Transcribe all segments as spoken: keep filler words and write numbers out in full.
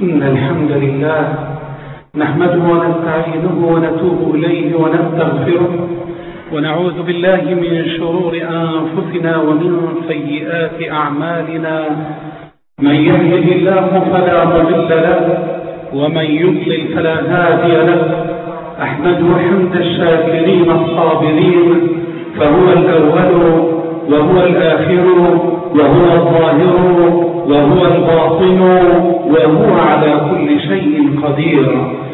إن الحمد لله نحمده ونستعينه ونتوب إليه ونستغفره ونعوذ بالله من شرور أنفسنا ومن سيئات أعمالنا. من يهده الله فلا مضل له ومن يضلل فلا هادي له. أحمده حمد الشاكرين الصابرين، فهو الأول وهو الآخر وهو الظاهر وهو الباطن وهو على كل شيء قدير.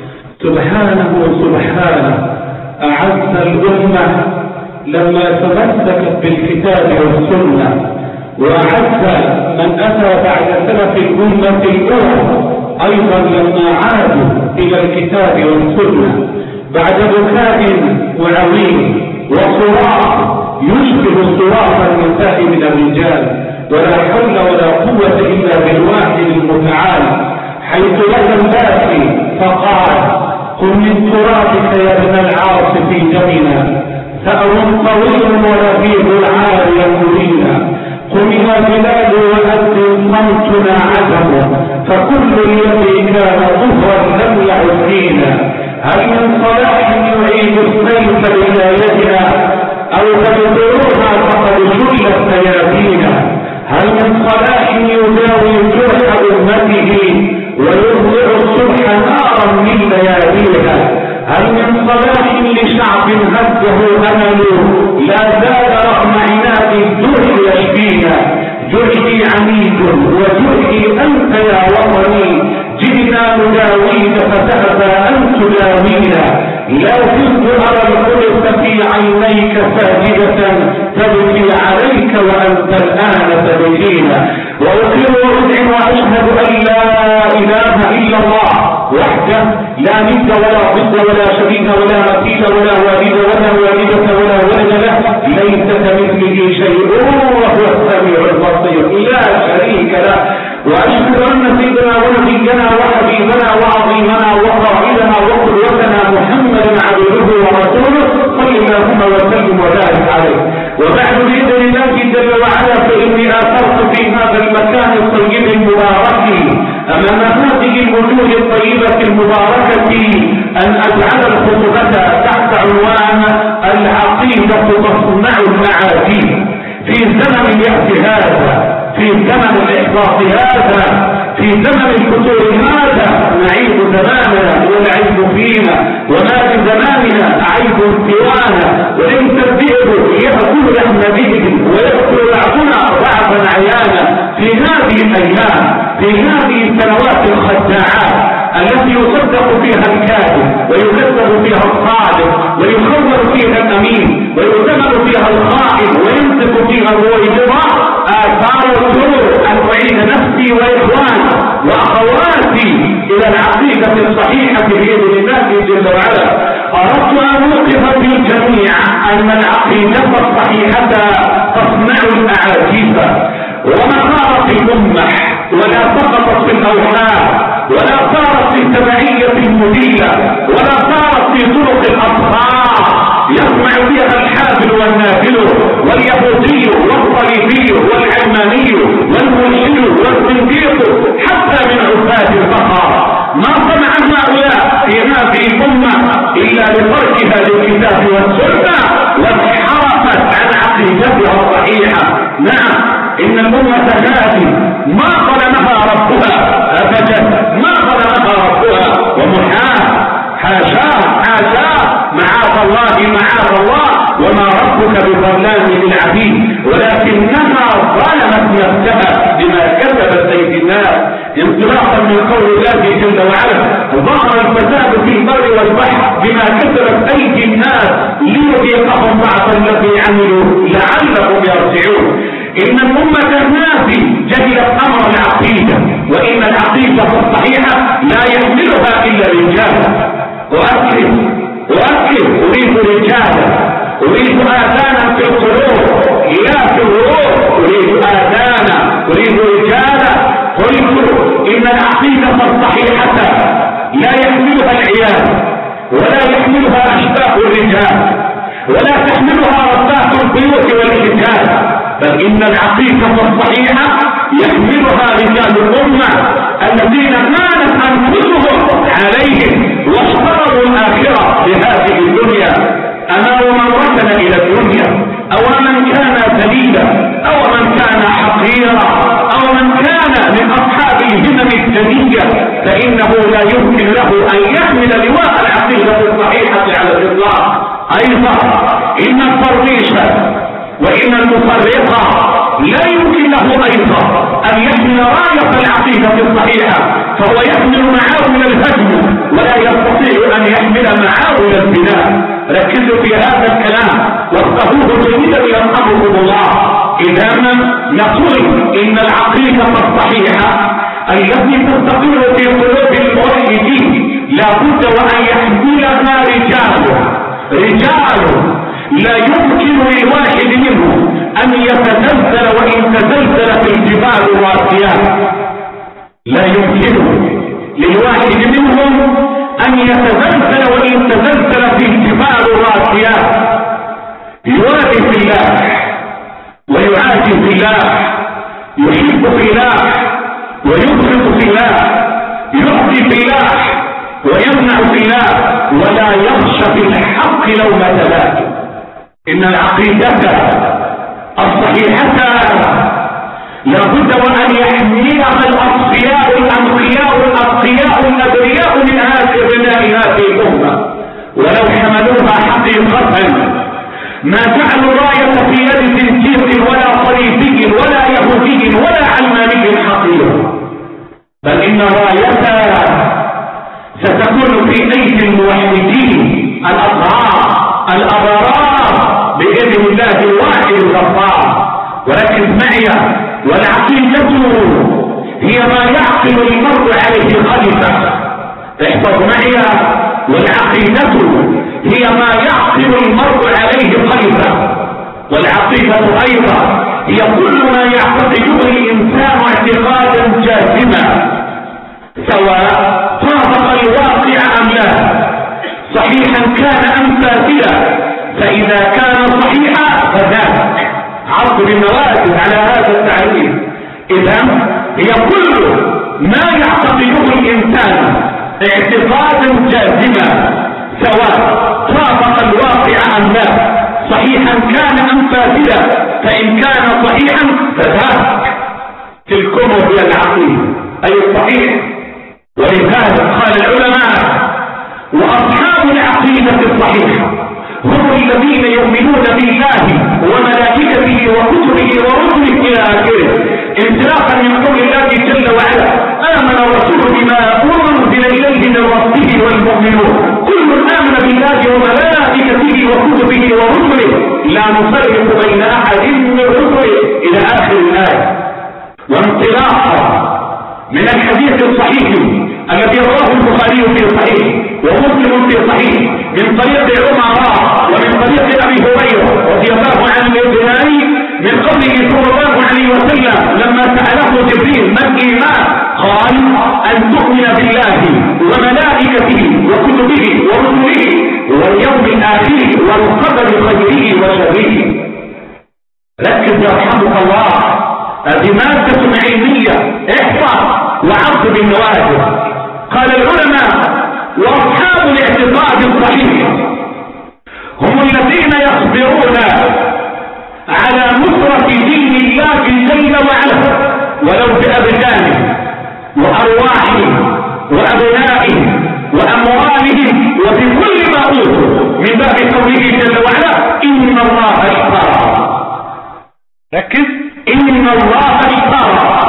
سبحانه سبحانه أعز الأمة لما تمسكت بالكتاب والسنة، وأعز من أتى بعد سلف الأمة الأولى أيضا لما عادوا إلى الكتاب والسنة بعد بكاء وعويل وصراع يشبه صراع النساء من الرجال، ولا حول ولا قوة إلا بالواحد المتعال، حيث لدى الباقي فقال: قل من ترابك يا ابن العاص في دمنا ثأر طويل ولهيب العالي يمرينا. قل يا بلاد وأذن صمتنا عدم، فكل الذي كان ظهرا لم يعد فينا. هل من صلاح يعيد السيف لولايتنا أو تبذلوها فقد شلت سيادينا؟ هل من صلاح يداوي جرح أمته ويظهر الصبح نارا من لياليها؟ هل من صلاح لشعب هزه أمل لا زال رغم عناد الدهر يشفينا؟ جرحي عميد وجرحي أنت يا وطني، جئنا نداويك فتأبى أن تداوينا. لا زلت أرى الخلق في عينيك ساجدة تبكي عليك وأنت الآن تبكينا. وأقر وأدعي وأشهد أن لا إله إلا الله وحده لا ند ولا ضد ولا شريك ولا مثيل ولا والد ولا والدة ولا ولد له، ليس كمثله شيء وهو السميع البصير لا شريك له. وأشهد أن سيدنا ونبينا وحبيبنا وعظيمنا وقائدنا وقدوتنا محمدا عبده ورسوله صلى اللهم وسلم وبارك عليه. وبعد بإذن الله جل وعلا فإني آثرت في هذا المكان الطيب المبارك أمام هذه الوجوه الطيبة المباركة أن أجعل الخطبة تحت عنوان العقيدة تصنع المعاجيب. في زمن اليأس هذا، في زمن الإحباط هذا، في زمن الفتور هذا، نعيب زماننا والعيب فينا، وما في زماننا عيب سوانا، وإن تبدئه يأكل لحم بئر ويأكل بعضنا ضعفا عيانا. في هذه الأيام، في هذه السنوات الخداعات التي يصدق فيها الكاذب ويكذب فيها الصادق ويخور فيها الأمين ويؤتمن فيها الخائن ويمسك فيها الرويبضة، آثار السرور أن أعيد نفسي وإخواني وأخواتي إلى العقيدة الصحيحة بإذن الله جل وعلا. أردت أن أوقف في الجميع أن العقيدة الصحيحة تصنع الأعاجيب، وما صارت في الأمة ولا سقطت في الأوهام ولا صارت في تبعية المدية ولا صارت في طرق الأصحاب يسمع فيها الحافل والنافل واليهودي والصليبي والعلماني والملحد والزنديق حتى من عباد البقر. ما صنع هؤلاء في هذه الأمة إلا لتركها للكتاب والسنة وانحرفت عن عقيدتها الصحيحة. نعم، إن الأمة هذه ما ظلمها ربها أبدا، ما ظلمها ربها، ومحال حاشاه حاشاه معاذ الله معاذ الله، وما ربك بظلام للعبيد، ولكنها ظلمت نفسها بما كسبت أيدي الناس. انطلاقا من قول الله جل وعلا: ظهر الفساد في البر والبحر بما كسبت أيدي الناس ليذيقهم بعض الذي عملوا لعلهم يرجعون. إن الأمة هذه جهلت أمر العقيدة، وإن العقيدة الصحيحة لا يحملها إلا رجال. وأكد وأكد أريد رجالا، أريد آذانا في القلوب لا في الروح، أريد آذانا، أريد رجالا. قلت إن العقيدة الصحيحة لا يحملها العيال ولا يحملها أشباه الرجال ولا تحملها ربات البيوت والحجاب، بل إن العقيدة الصحيحة يحملها رجال الأمة الذين كانت أنفسهم عليهم واشتروا الآخرة بهذه الدنيا. أما ومن ركن إلى الدنيا أو من كان ذليلا أو من كان حقيرا أو من كان من أصحاب الهمم الدنية فإنه لا يمكن له أن يحمل لواء العقيدة الصحيحة على الإطلاق. أيضا إن الترويش وإن المفرقة لا يمكن له أيضا أن يحمل راية العقيدة الصحيحة، فهو يحمل معاول الهدم ولا يستطيع أن يحمل معاول البناء. ركزوا في هذا الكلام وافقهوه جيدا يرحمكم الله. إذا نقول إن العقيدة الصحيحة التي تستقر في قلوب الموحدين لا بد وأن يحملها رجال رجال لا يمكن للواحد منهم أن يتزلزل وإن تزلزل في الجبال الراسيات. لا يمكن للواحد منهم أن يتزلزل وإن تزلزل في الجبال الراسيات. يوالي في الله ويعادي في الله، يحب في الله ويبغض في الله، يعطي في الله ويمنع في الله، ولا يخشى في الحق لومة لائم. إن العقيدة الصحيحة لابد وأن يحملها الأصفياء الأنقياء الأتقياء الأبرياء من هذه أبناء هذه الأمة، ولو حملوها حقيقة ما جعلوا راية في يد زنجير ولا صليبي ولا يهودي ولا علماني حقيقة، بل إن رايتها ستكون في أيدي الموحدين الأطهار الأبرار بإذن الله الواحد الغفار. ولكن معي والعقيدة هي ما يعقل المرء عليه خلفة. احفظ معي، والعقيدة هي ما يعقل المرء عليه خلفة. والعقيدة أيضا هي كل ما يعتقده الإنسان اعتقادا جازما سواء طابق الواقع أم لا، صحيحا كان أم فاسدا. فإذا كان صحيحا فذاك عرض بالنوازل على هذا التعريف. إذن هي كل ما يعتقده الإنسان اعتقادا جازما سواء طابق الواقع أم لا، صحيحا كان أم فاسدا. فإن كان صحيحا فذاك تلكم هي العقيدة أي الصحيح. ولذلك قال العلماء وأصحاب العقيدة الصحيحة هم الذين يؤمنون بالله وملائكته وكتبه ورسله إلى آخره، انطلاقا من قول الله جل وعلا آمن الرسول بما أنزل إليه من ربه والمؤمنون كل آمن بالله وملائكته وكتبه ورسله لا نفرق بين أحد من رسله إلى آخر الآية. وانطلاقا من الحديث الصحيح الذي رواه البخاري في صحيح ومسلم في صحيح من طريق عمر ومن طريق ابي هريره رضي الله عنه الجلالي من قوله صلى الله عليه وسلم لما ساله جبريل ما الايمان قال ان تؤمن بالله وملائكته وكتبه ورسله واليوم الاخر والقدر خيره وشره. ركز يرحمك الله، هذه ماده علميه احفظ وعرض بالنوازل. قال العلماء واصحاب الاعتقاد الصحيح هم الذين يصبرون على نصرة دين الله جل وعلا ولو بأبدانهم وأرواحهم وأبنائهم وأموالهم وبكل ما أوتوا من باب قوله جل وعلا إن الله اشترى. ركز، إن الله اشترى.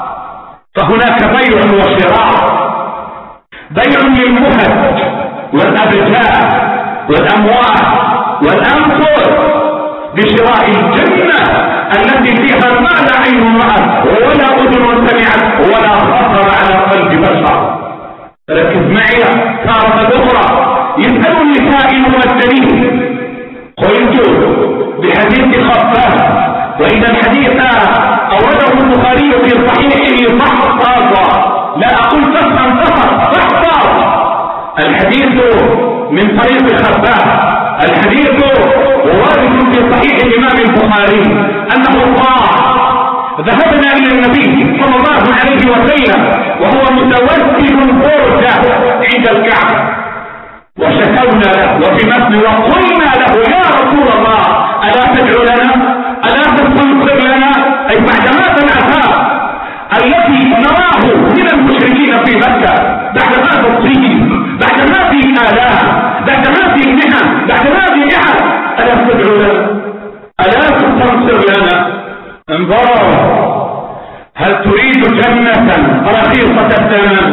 فهناك بيع وشراء، بيع للمهد والأبدان والأموال والأنفس بشراء الجنة التي فيها ما لا عين رأت ولا أذن سمعت ولا خطر على قلب بشر. ركز معي تارة أخرى يسألني سائل والدليل، قلت بحديث خفاف وإن الحديث أورده البخاري في صحيحه فاحفظ، لا أقول فهم فقط، فاحفظ الحديث من طريق خفاف. الحديث ووارد في صحيح الإمام البخاري أنه قال ذهبنا إلى النبي صلى الله عليه وسلم وهو متوسل برجة عند الكعبة وشكونا له وفي مثل وقلنا له يا رسول الله ألا تدعو لنا ألا تستنصر لنا أي بعد ماذا العذاب التي نراه من المشركين في مكة بعد هذا الطين بعد هذه الآلام بعد هذه النعم بعد هذه النعم ألا تدعو لنا ألا تستنصر لنا انظروا هل تريد جنة رخيصة الثمن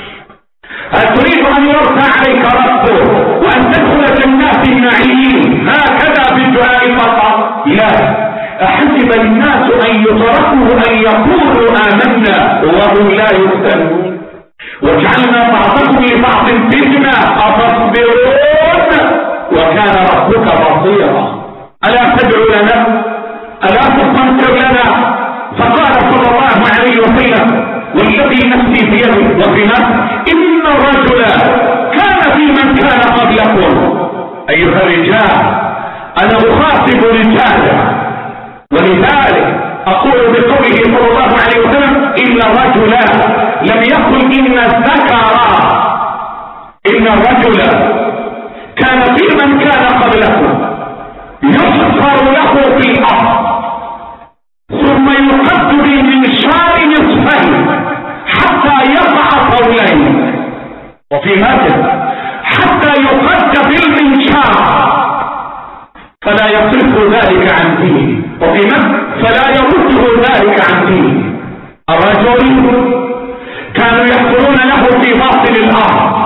هل تريد أن يرفع عليك ربك وأن تدخل جنات النعيم هكذا بالدعاء فقط لا أحسب الناس أن يتركوا أن يقولوا آمنا وهم لا يفتنون وجعلنا بعضكم لبعض فتنة أتصبرون وكان ربك بصيرا ألا تدعو لنا ألا تستنصر لنا فقال صلى الله عليه وسلم والذي نفسي بيده وفي نفس إن الرجل كان في من كان قبلكم أيها الرجال أنا أخاطب رجالا ولذلك أقول بقوله صلى الله عليه وسلم إن الرجل لم يقل إن الذكر إن الرجل كان في من كان قبلكم يحفر له في الأرض ثم يقد بمنشار نصفين حتى يقع طولين وفي متن حتى يقد بالمنشار فلا يصرف ذلك عن دينه وفي متن فلا يرده ذلك عن دينه الرجل كانوا يحفرون له في باطن الأرض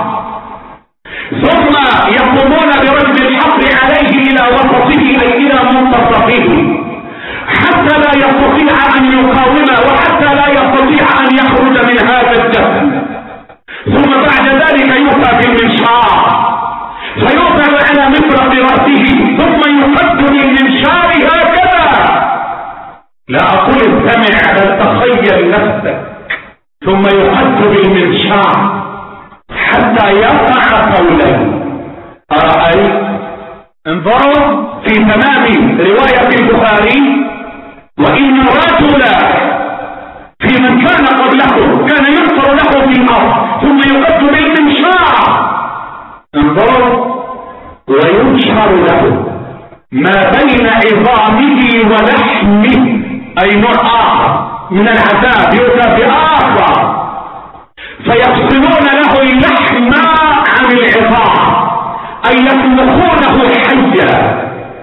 ثم يقومون برجل الحفر عليه إلى وسطه أي إلى منتصفه حتى لا يستطيع أن يقاومه وحتى لا يستطيع أن يخرج من هذا الجسد ثم بعد ذلك يؤتى بالمنشار فيوضع على مفرق رأسه ثم يقد بالمنشار هكذا لا أقول استمع بل تخيل نفسك ثم يقد بالمنشار حتى يقع قولين أرأيت انظروا في تمام رواية البخاري وإن الرجل في من كان قبله كان يحفر له في الأرض ثم يقد بالمنشار انظروا وينشر له ما بين عظامه ولحمه أي نوع آخر من العذاب يؤتى بآخر فيفصلون له اللحم عن العظام أي يطلقونه حيا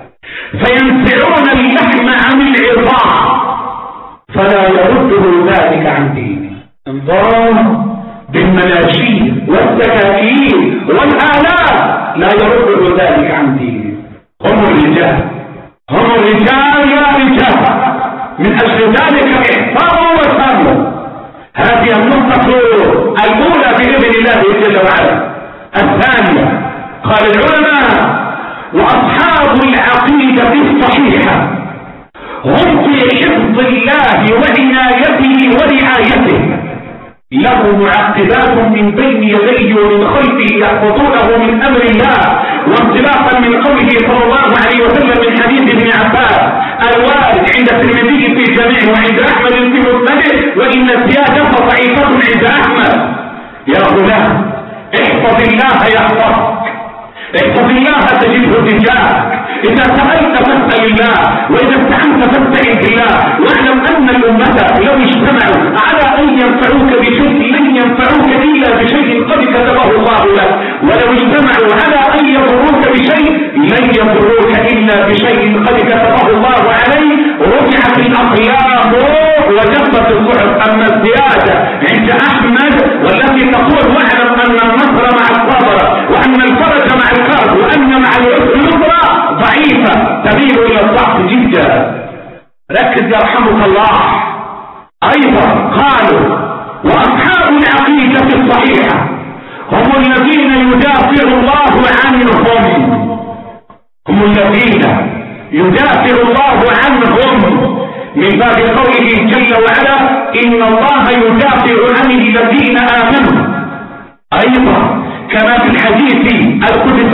فينزعون اللحم عن العظام فلا يرده ذلك عن دينه انظروا بالمناشير والسكاكين والآلات لا يرده ذلك عن دينه هم الرجال هم الرجال يا رجال من أجل ذلك احفظوا وساموا هذه النقطة الأولى بإذن الله جل وعلا الثانية قال العلماء وأصحاب العقيدة الصحيحة هم في حفظ الله وعنايته ورعايته له معقبات من بين يديه ومن خلفه يحفظونه من أمر الله وانطلاقا من قوله صلى الله عليه وسلم من حديث ابن عباس الوارد عند الترمذي في جميع وعند أحمد في مسنده وإن الزيادة ضعيفة عند أحمد يا غلام احفظ الله يحفظك احفظ الله تجده تجاهك إذا سألت فاسأل الله وإذا استعنت فاستعن بالله واعلم أن الأمة لو اجتمعوا على أن ينفعوك بشيء لن ينفعوك إلا بشيء قد كتبه الله لك ولو اجتمعوا على أن يضروك بشيء لن يضروك إلا بشيء قد كتبه الله عليه رفعت الأقلام وجفت الصحف. أما الزيادة عند أحمد والتي تقول واعلم أن النصر مع الصبر وأن الفرج مع الكرب وأن مع العسر يسرا ضعيفة تميل إلى الضعف جدا. ركز يرحمك الله. أيضا قالوا وأصحاب العقيدة الصحيحة هم الذين يدافع الله عنهم هم الذين يدافع الله عنهم من باب قوله جل وعلا إن الله يدافع عن الذين آمنوا. أيضا كما في الحديث القدسي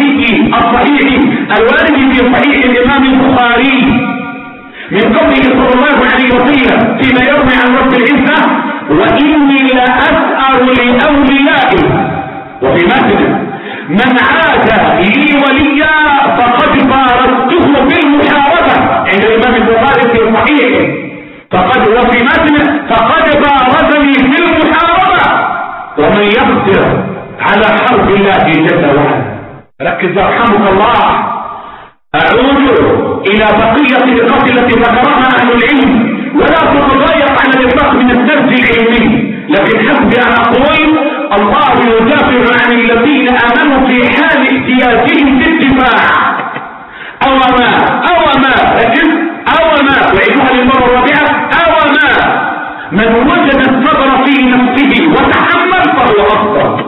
الصحيح الوارد في صحيح الإمام البخاري من قوله صلى الله عليه وسلم فيما يروي عن رب العزة: وإني لأسأل لأوليائي. وفي مثل: من عاد لي وليا فقد بارزته بالمحاربة، عند الإمام البخاري في صحيحه. فقد وفي مثل: فقد بارزني بالمحاربة. ومن يقدر على حرب الله جل وعلا. ركز يرحمك الله. أعود إلى بقية النقاط التي ذكرها أهل العلم، ولا تتضايق على الإطلاق من الدرس العلمي، لكن حسبي أن أقول: الله يدافع عن الذين آمنوا في حال احتياجهم بالدفاع. أو ما أو ما ركز أو ما وعيدها للمرة الرابعة: أو ما من وجد الصبر في نفسه وتحمل فهو أفضل.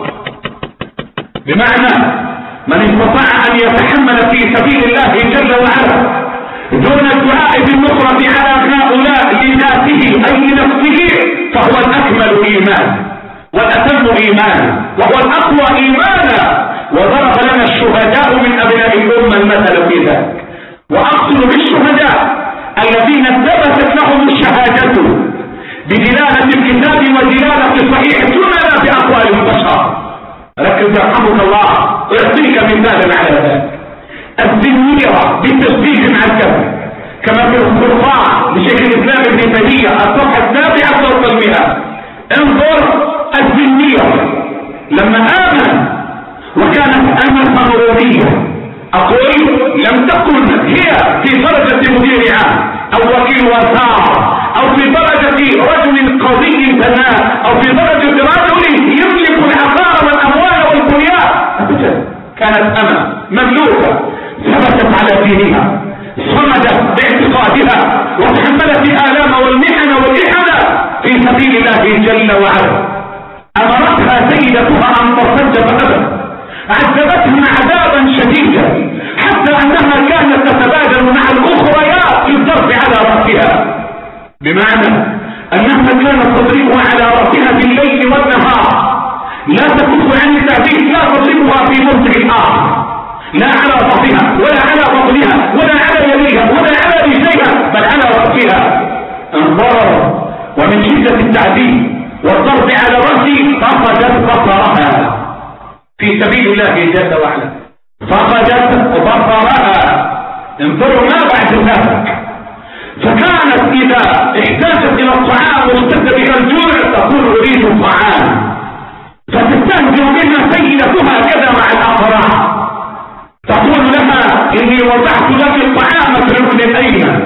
بمعنى من استطاع أن يتحمل في سبيل الله جل وعلا دون الدعاء بالنصرة على هؤلاء لذاته أي لنفسه، فهو الأكمل إيمانا والأتم إيمانا وهو الأقوى إيمانا. وضرب لنا الشهداء من أبناء الأمة المثل في ذلك. وأقصد بالشهداء الذين ثبتت لهم الشهادة بدلالة الكتاب ودلالة صحيح السنة بأقوال البشر. ركز يرحمك الله. أعطيك مثالا على ذلك: الزنيرة بالتسديد مع الكذب، كما في الخرقاء لشيخ الإسلام ابن تيمية الصفحة السابعة فوق المئة. انظر الزنيرة لما آمن وكانت أمة مرورية، أقول لم تكن هي في درجة مدير عام أو وكيل وزارة أو في درجة رجل قضي ثناء أو في درجة رجل يملك العقار والأموال والبنيان. أبدا، كانت أمة مملوكة ثبتت على دينها، صمدت باعتقادها، وتحملت الآلام والمحن والإحنة في سبيل الله جل وعلا. أمرتها سيدتها أن تصدق أبدا، عذبتهم عذابا شديدا حتى أنها كانت تتبادل مع الأخريات في الضرب على رأسها، بمعنى أنها كانت تضربها على رأسها بالليل والنهار، لا تكف عن التعذيب، لا تضربها في موضع آخر، لا على رأسها ولا على بطنها ولا على يديها ولا على رجليها، بل على رأسها. انظر، ومن شدة التعذيب والضرب على رأسه فقدت بصرها في سبيل الله جل وعلا، فقدت بصرها. انظروا ما بعد ذلك، فكانت إذا احتاجت إلى الطعام واشتد بها الجوع تقول أريد الطعام، فتستهزئ منها سيدتها كذا مع الأقراء، تقول لها إني وضعت لك الطعام في الركن الأيمن،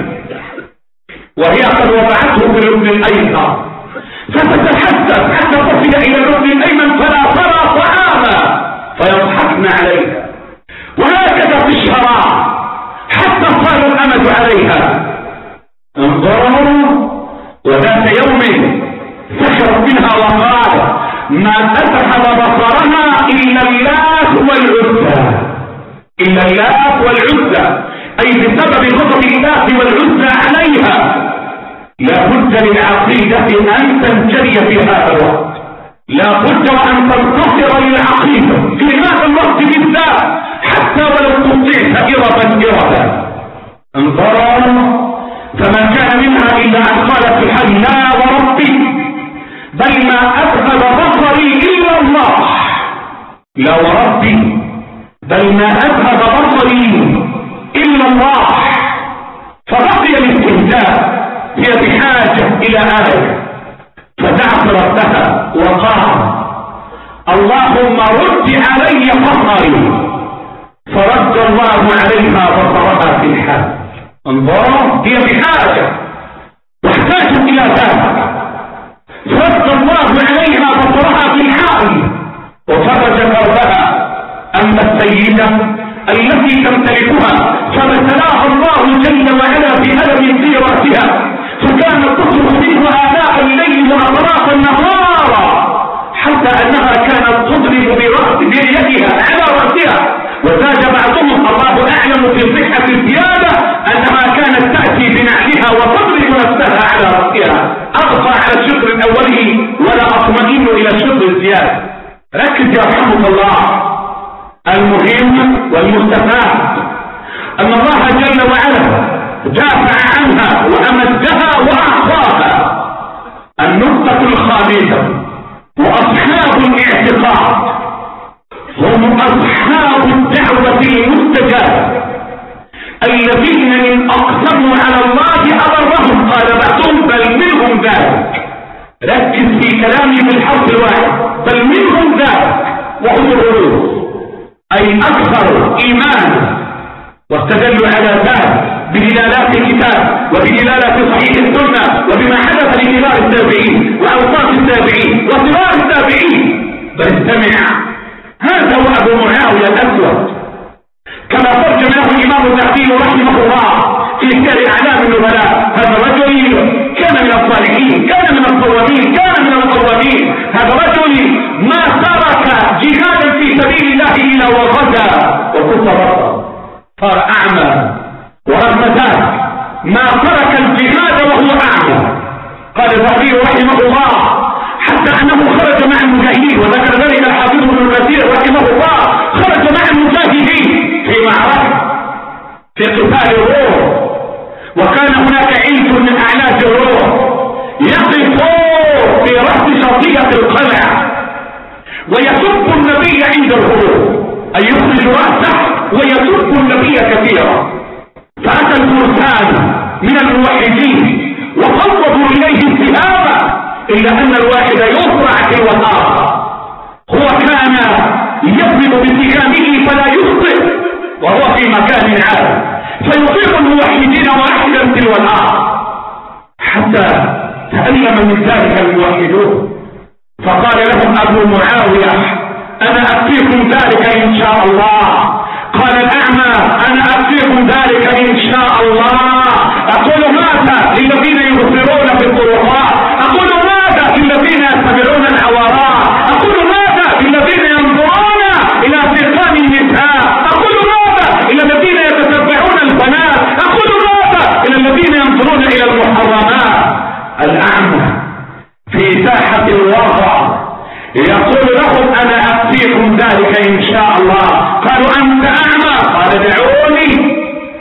وهي قد وضعته في الركن الأيسر، فتتحسس حتى تصل إلى الركن الأيمن فلا ترى طعاما، فيضحكن عليها. وهكذا في الشراب حتى صار الأمد عليها. انظروا، وذات يوم سخرت منها وقال: ما أذهب بصرها إلا اللات والعزى، إلا اللات والعزى، أي بسبب غضب اللات والعزى عليها. لا بد للعقيدة أن تنجلي في هذا الوقت، لا بد وأن تنتصر للعقيدة في هذا الوقت بالذات، حتى ولو تطيع إربا إربا. انظروا، فما كان منها إلا أن قالت الحي: لا وربي، بل ما أذهب بصري إلا الله. لا وربي، بل ما أذهب بصري إلا الله. فبقي الاستهزاء، هي بحاجة إلى آية، فدعت ربها وقال: اللهم رد علي بصري، فرد الله عليها بصرها في الحال. انظر، هي بحاجة واحتاجت إلى ذلك، فرد الله عليها بصرها في الحال وفرج كربها. أما السيدة التي تمتلكها فابتلاها الله جل وعلا بألم في رأسها، فكانت تصرخ منه آلاء الليل وأطراف النهار، حتى أنها كانت تضرب برأس بيدها على رأسها. وزاد بعضهم، الله أعلم في صحة الزيادة، أنها كانت تأتي بنعلها وتضرب نفسها على رأسها. أبقى على الشق الأولي ولا أطمئن إلى الشق الزيادة. ركز يرحمك الله، المهم والمستفاد أن الله جل وعلا دافع عنها وأمدها وأعطاها. النقطة الخامسة: وأصحاب الاعتقاد هم أصحاب الدعوة المستجابة الذين إن أقسموا على الله أبرهم. قال بعضهم: بل منهم ذلك. ركز في كلامي بالحرف الواحد: بل منهم ذلك، وهم الغلوظ أي أكثر إيمانا. واستدلوا على ذلك بدلالات الكتاب وبدلالات صحيح السنة وبما حدث لكبار التابعين وأوساط التابعين وصغار التابعين. بل استمع، هذا هو أبو معاوية الأسود كما ترجم له الإمام الذهبي رحمه الله في سير أعلام النبلاء. هذا رجل كان من الصالحين، كان من الصوامين، كان من المقومين. هذا رجل ما ترك جهادا في سبيل الله إلا وغدا وكفر، صار أعمى. ورغم ذلك ما ترك الجهاد وهو أعمى. قال الذهبي رحمه الله: حتى أنه خرج مع المجاهدين، وذكر ذلك الحافظ ابن كثير رحمه الله، خرج مع المجاهدين في معركة في قتال الروم، وكان هناك عيد من أعلاج الروم يقف في رأس شرطية القلعة ويسب النبي عند الهروب، أي يخرج رأسه ويسب النبي كثيرا. فأتى الفرسان من الموحدين وقربوا إليه السهام، إلا أن الواحد يصرع تلو الآخر. هو كان يضرب بسهامه فلا يخطئ وهو في مكان عالي، فيصيب الموحدين واحدا تلو الآخر، حتى تألم من ذلك الموحدون. فقال لهم أبو معاوية: أنا أكفيكم ذلك إن شاء الله. قال الأعمى: أنا أكفيكم ذلك إن شاء الله. أقول ماذا للذين يبصرون في الطرقات؟ أقول ماذا للذين يتبعون العوراء؟ أقول ماذا للذين ينظرون إلى سرقان النساء؟ أقول ماذا إلى الذين يتتبعون البنات؟ أقول ماذا إلى الذين ينظرون إلى المحرمات؟ الأعمى في ساحة الوضع يقول لهم: أنا أكفيكم ذلك إن شاء الله. قالوا: أنت أعمى؟ قال: دعوني،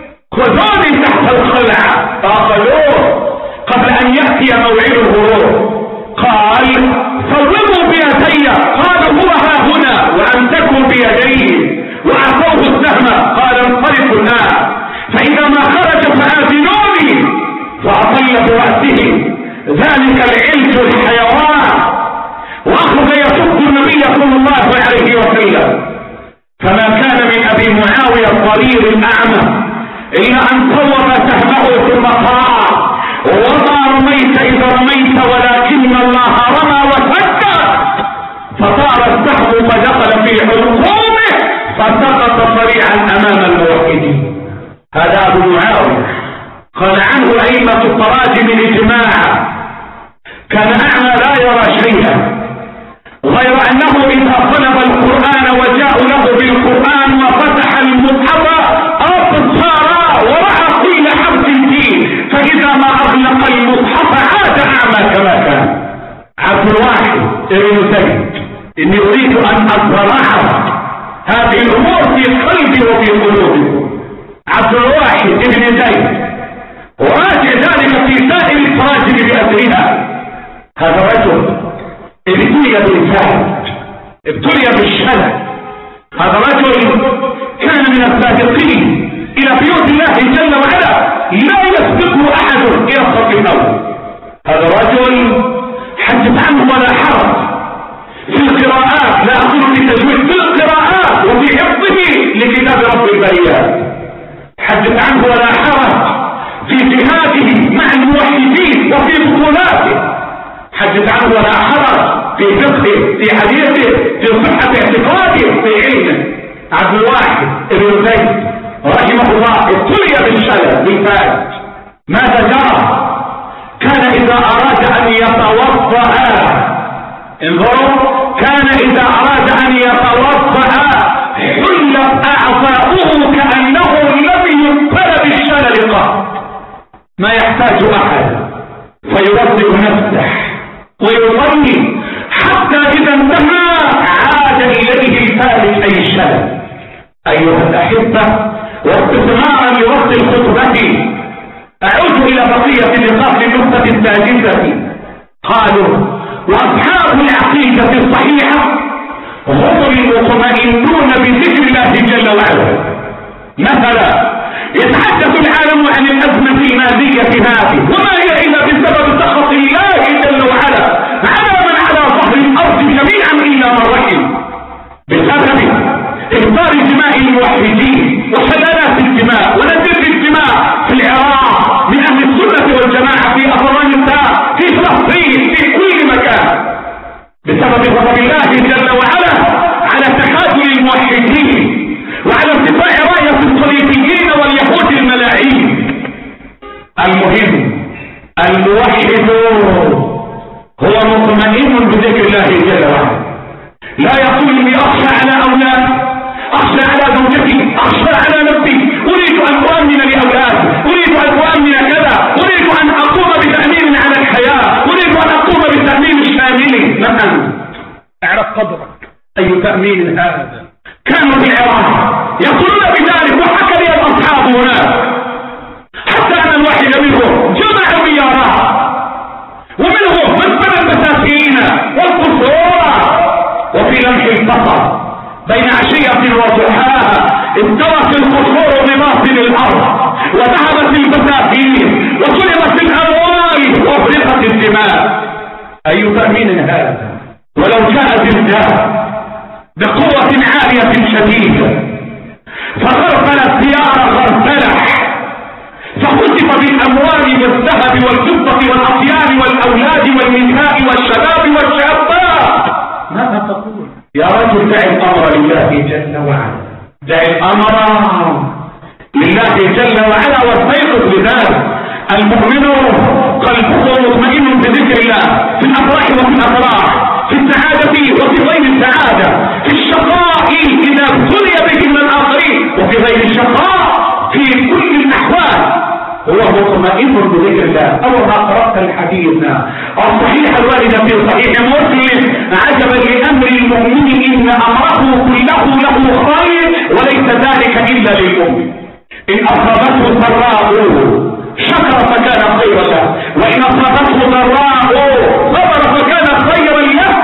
خذوني تحت الخلعة. فأخذوه قبل أن يأتي موعد الغروب. قال: صوبوا بيدي. قالوا: هو ها هنا. وأمسكوا بيديه وأعطوه السهم. قال: انطلقوا الآن، فإذا ما خرج فآذنوني. فأطل برأسه ذلك العلج الحيوان، وأخذ يسب النبي صلى الله عليه وسلم. فما كان من أبي معاوية الضرير الأعمى إلا أن صوب سهمه ثم قال: وما رميت إذا رميت ولكن الله رمى وسكت. فطار السهم فدخل في حلقومه فسقط صريعا أمام الموحدين. هذا أبو معاوية قال عنه أئمة التراجم الإجماع: كان أعمى لا يرى شيئا، غير أنه إذا طلب القرآن وجاءوا له بالقرآن وفتح المصحف أبصر ورأى كل حرف فيه، فإذا ما أغلق المصحف عاد أعمى كما كان. عبد الواحد ابن زيد: إني أريد أن أزرع هذه الأمور في قلبي وفي قلوبكم. عبد الواحد ابن زيد، وراجع ذلك في سائر التراجم بأسرها. هذا رجل ابتلي بالفهم، ابتلي بالشلل. هذا رجل كان من السابقين إلى بيوت الله جل وعلا لا يسبقه أحد إلى الصف الأول. هذا رجل حدث عنه ولا حرج في القراءات، لا أقول في التجويد، في القراءات وفي حفظه لكتاب رب البريات. حدث عنه ولا حرج في جهاده مع الموحدين وفي بطولاته. حدث عنه ولا حرج في فقهه، في حديثه، في صحة اعتقاده، في علمه. عبد الواحد ابن زيد رحمه الله ابتلي بالشلل بالفات. ماذا جرى؟ كان إذا أراد أن يتوضأ، انظروا، كان إذا أراد أن يتوضأ حلت أعضاؤه كأنه لم يبتل بالشلل قط، ما يحتاج أحد، فيوضئ نفسه ويصلي حتى إذا انتهى عاد إليه الفارج أي الشلل. أيها الأحبة، واستثمارا لوقت الخطبة أعود إلى بقية النقاط للنقطة السادسة. قالوا: وأصحاب العقيدة الصحيحة هم المطمئنون بذكر الله جل وعلا. مثلا يتحدث العالم عن الأزمة المادية هذه، وما هي إلا بسبب سخط الله جل وعلا على من على ظهر الأرض جميعا إلا من رحم، بسبب إهدار دماء الموحدين وحلالات الدماء ونزيف الدماء في العراق من أهل السنة والجماعة، في أفغانستان، في فلسطين، في كل مكان، بسبب غضب الله جل وعلا على تخاذل الموحدين وعلى ارتفاع راية الصليبيين واليهود الملاعين. المهم الموحد هو مطمئن بذكر الله جل وعلا، لا يقول اني اخشى على اولادي، اخشى على زوجتي، اخشى على نفسي، اريد ان اؤمن لاولادي، اريد ان اؤمن كذا، اريد ان اقوم بتامين على الحياه، اريد ان اقوم بالتامين الشامل. من انت؟ اعرف قدرك. اي تامين هذا؟ كانوا في العراق يقولون بذلك، وحكى لي الاصحاب هناك، حتى ان الواحد منهم جمع مليارات، ومنهم من بنى المساكين والقصور. وفي لمح البصر بين عشية وضحاها استوت القصور بباطن الارض، وذهبت المساكين، وسلبت الاموال، واغرقت الدماء. اي تأمين هذا؟ ولو جاء زلزال بقوة عالية شديدة فغرقل الديار غرسلح، فخسف بالاموال والذهب والفضة والاطيان والاولاد والنساء والشباب والشابات، ماذا تقول؟ يا رجل دع الامر لله جل وعلا، دع الامر لله جل وعلا واستيقظ لذلك. المؤمن قلبه مطمئن بذكر الله في الافراح وفي الافراح، في السعادة وفي غير السعادة، في الشقاء إذا ابتلي به من الآخرين، وفي غير الشقاء، في كل الأحوال هو مطمئن بذكر الله. أول ما قرأت الحديث الصحيح الوارد في صحيح مسلم: عجبا لأمر المؤمن إن أمره كله له خير وليس ذلك إلا للمؤمن، إن أصابته سراء شكر فكان خيرا له، وإن أصابته ضراء صبر فكان خيرا له.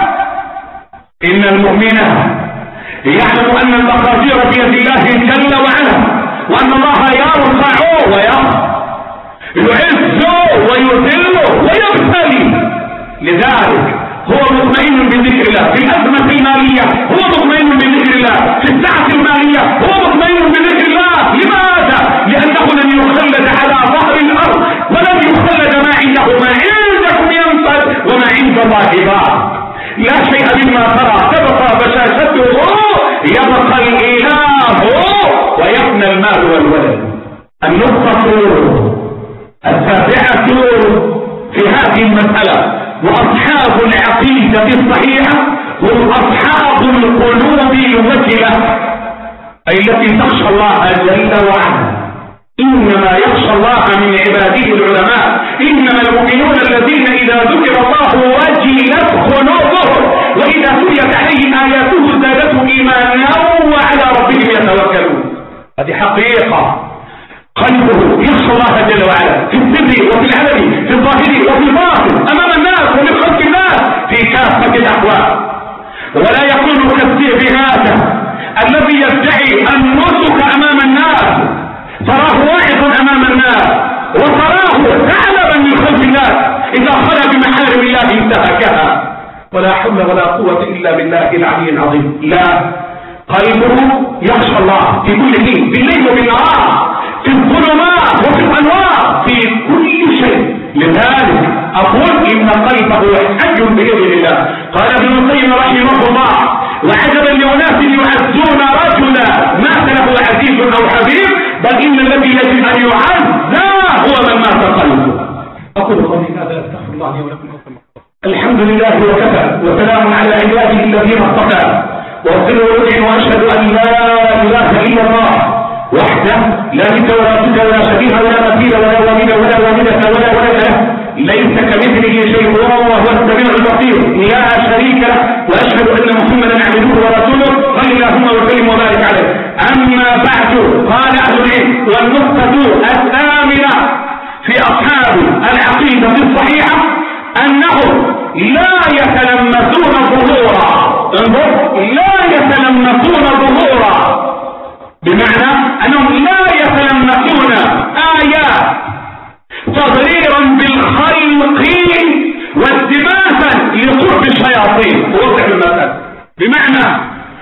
إن المؤمن يعلم أن المقادير بيد الله جل وعلا، وأن الله يرفع ويرفع، يعز ويذل ويبتلي. لذلك هو مطمئن بذكر الله في الأزمة المالية، هو مطمئن بذكر الله في السعة المالية، هو مطمئن بذكر الله. لماذا؟ لأنه لن يخلد على ظهر الأرض، ولن يخلد ما عنده. ما عندكم ينفد وما عند الله باق. لا شيء مما ترى تبقى بشاشته، يبقى الإله ويفنى المال والولد. النقطة السابعة في هذه المسألة: وأصحاب العقيدة الصحيحة هم أصحاب القلوب الوجلة، أي التي تخشى الله جل وعلا. إنما يخشى الله من عباده العلماء، إنما المؤمنون الذين إذا ذكر الله وجلت قلوبهم، وإذا تليت عليه آياته زادتهم إيمانا وعلى ربهم يتوكلون. هذه حقيقة. قلبه يخشى الله جل وعلا في السر وفي العلن، في الظاهر وفي الباطن، أمام الناس ومن خلف الناس، في كافة الأحوال. ولا يكون كالسيف هذا الذي يدعي النسك أمام الناس، تراه واعظ أمام الناس، وتراه ثعلبا من خلف الناس، إذا خلا بمحارم الله انتهكها. ولا حول ولا قوة إلا بالله العلي العظيم. لا، قلبه يخشى الله في كل حين، بالليل وبالنهار، في الظلمات وفي الأنوار، في كل شيء. لذلك أقول إن قلبه حج بإذن الله. قال ابن القيم رحمه الله: وعجبا لأناس يعزون رجلا مات له عزيز أو حبيب، بل إن الذي يجب أن يعز هو من مات قلبه. أقول قولي هذا، أستغفر الله لي ولكم. الحمد لله وكفى، وسلام على عباده الذين اصطفى، وأصلي وأشهد أن لا إله إلا الله وحده لا ند ولا ضد ولا شبيه ولا مثيل ولا وليد ولا والدة ولا ولد له، ليس كمثله شيء وهو السميع البصير لا شريك له، واشهد ان محمدا عبده ورسوله صلى اللهم وسلم وبارك عليه. اما نعم،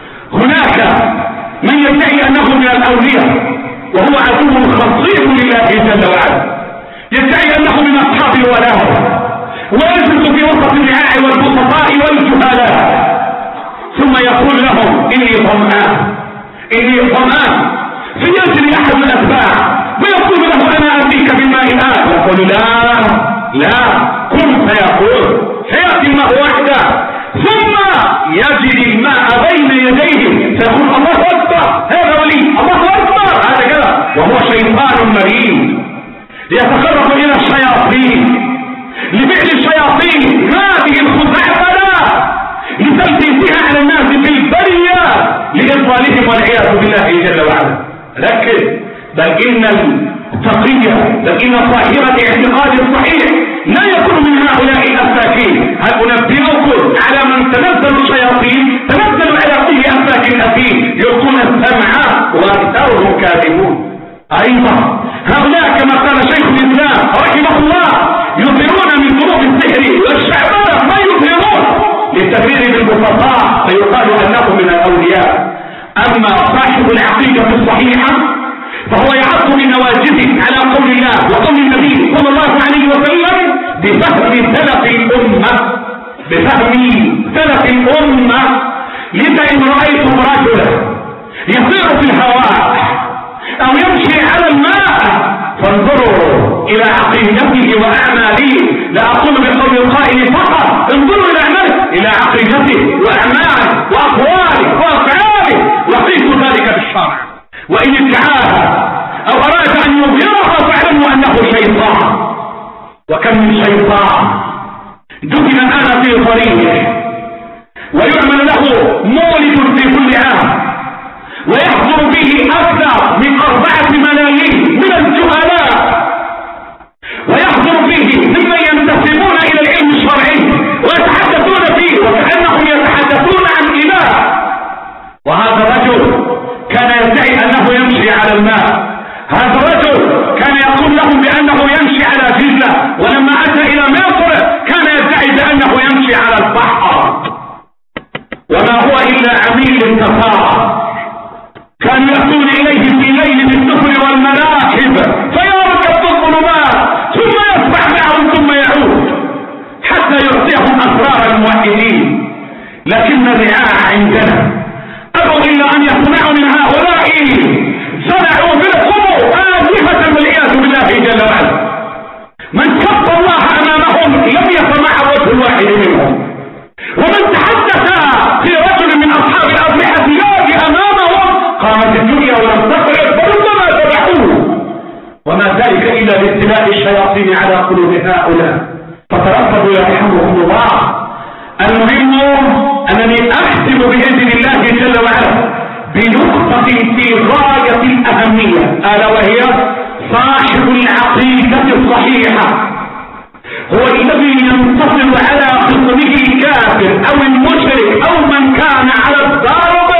هناك من يدعي أنه من الأولياء وهو عدو خطير لله جل وعلا، يدعي أنه من أصحاب الولاء ويجلس في وسط الرعاع والبسطاء والجهلاء، ثم يقول لهم إني ظمآن إني ظمآن، فيجري أحد الأتباع ويقول له أنا أتيك بماء آن، يقول لا لا كن فيقول، فيأتي الماء وحده، ثم يجري الماء بين يديه فيقول الله أكبر، هذا ولي، الله أكبر، هذا كذا، وهو شيطان مريض يتقرب إلى الشياطين لفعل الشياطين هذه الخزعبلة لتلبيسها على الناس في البرية لإضلالهم والعياذ بالله جل وعلا. لكن بل إن التقية بل إن ظاهرة اعتقاد الصحيح لا يكون من هؤلاء الأفاكين. هل أنبئكم على من تنزل الشياطين؟ تنزل على كل أفاك أثيم يلقون السمع وأكثرهم كاذبون. أيضا هؤلاء كما قال شيخ الإسلام رحمه الله يظهرون من ضروب السحر والشعبان ما يظهرون للتفريغ بالبسطاء فيقال أنه من الأولياء. أما صاحب العقيدة الصحيحة فهو يعض من نواجذه على قول الله وقول النبي صلى الله عليه وسلم بفهم سلف الأمة بفهم سلف الأمة. لذا إن رأيتم رجلا يسير في الهواء أو يمشي على الماء فانظروا إلى عقيدته وأعماله، لا أقول بقول القائل فقط، انظروا إلى أعماله، إلى عقيدته وأعماله وأقواله وأفعاله وقيسوا ذلك بالشرع. وإن ادعاها أو أراد أن يظهرها فاعلموا أنه شيطان. وكم من شيطان دفن الآن في طريقه ويعمل له مولد في كل عام ويحضر به أكثر من أربعة ملايين من الجهلاء، ويحضر فيه ممن ينتسبون إلى العلم الشرعي ويتحدثون فيه وكأنهم يتحدثون عن إله. وهذا الرجل كان يدعي أنه يمشي على الماء، هذا الرجل كان يقول لهم بأنه يمشي على جزة، ولما أتى إلى مصر كان يدعي بأنه يمشي على البحر، وما هو إلا عميل كفار. كانوا يأتون إليه في ليل بالسفر والملاحب فيركب الظلمات ثم يسبح معهم ثم يعود حتى يعطيهم أسرار الموحدين. لكن الرعاع عندنا أبوا إلا أن يصنعوا من هؤلاء صنعوا بالقبور آلهة والعياذ بالله جل وعلا. من كف الله أمامهم لم يسمع وجه الواحد منهم، ومن تحدث في رجل من أصحاب الأضرحة الله أمامهم قامت الدنيا ولم تقعد فربما تبعوه. وما ذلك إلا لابتلاء الشياطين على قلوب هؤلاء. فترتبوا يرحمهم الله. المهم أنني أختم بإذن الله جل وعلا بنقطة في غاية الأهمية، ألا وهي صاحب العقيدة الصحيحة هو الذي ينتصر على خصمه الكافر أو المشرك أو من كان على الضرب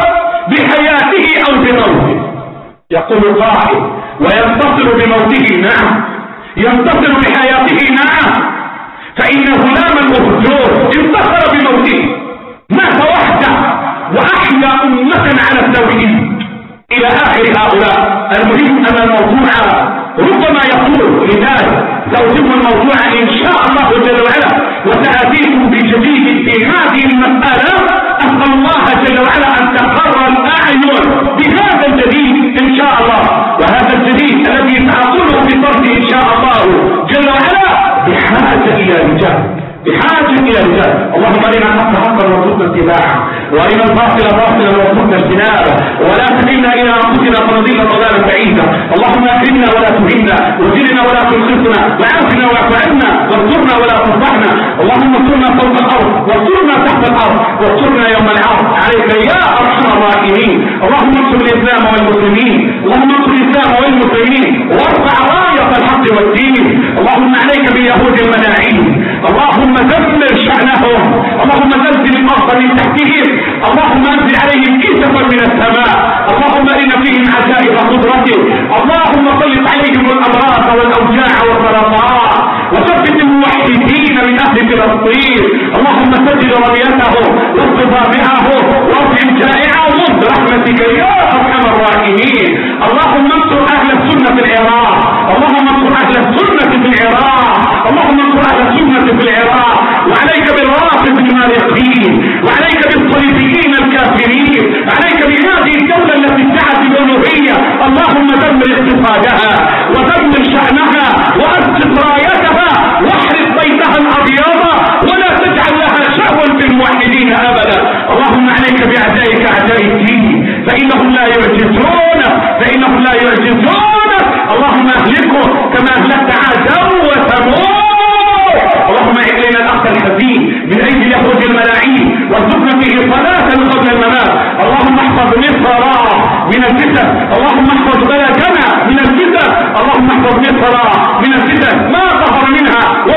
بحياته أو بموته. يقول القائل وينتصر بموته، نعم ينتصر بحياته، نعم، فإن غلام الأخدود انتصر بموته، مات وحده وأحيا أمة على التوحيد إلى آخر هؤلاء. المهم أن الموضوع ربما يطول، لذلك سأتم الموضوع إن شاء الله جل وعلا وسأتيكم بجديد في هذه المسألة. أسأل الله جل وعلا أن تقر الأعين بهذا الجديد إن شاء الله، وهذا الجديد الذي سأقوله في طرفه إن شاء الله جل وعلا بحاجة إلى رجال، بحاجة إلى رجال. اللهم أرنا الحق حقا وارزقنا اتباعه، وأرنا الباطل باطلا وارزقنا اجتنابه، ولا تكلنا إلى أنفسنا فنضل ضلالا بعيدا. اللهم أكرمنا ولا تهنا، وزدنا ولا تنقصنا، وعافنا واعف عنا، وانصرنا ولا تفضحنا. اللهم انصرنا فوق الأرض، وانصرنا تحت الأرض، وانصرنا يوم العرض عليك يا أرحم الراحمين. اللهم انصر الإسلام والمسلمين، اللهم انصر الإسلام والمسلمين، وارفع راية الحق والدين. اللهم عليك باليهود الملاعين، اللهم دمر شأنهم، اللهم زلزل الأرض من تحتهم، اللهم انزل عليهم كسفا من السماء، اللهم إن فيهم عجائب قدرتك، اللهم سلط عليهم الأمراض والأوجاع والسرطان، وثبت الموحدين من أهل فلسطين، اللهم سدد رميتهم واصطفى بهم وارفع فإنهم لا يعجزون فإنهم لا يعجزون. اللهم اهلكه كما اهلكت عادا وثمود. اللهم اعلنا الاخذ الحزين من ايدي اليهود الملاعين وارزقنا فيه صلاة قبل الممات. اللهم احفظ مصر من الفتن، اللهم احفظ بلدنا من الفتن، اللهم احفظ مصر من الفتن ما ظهر منها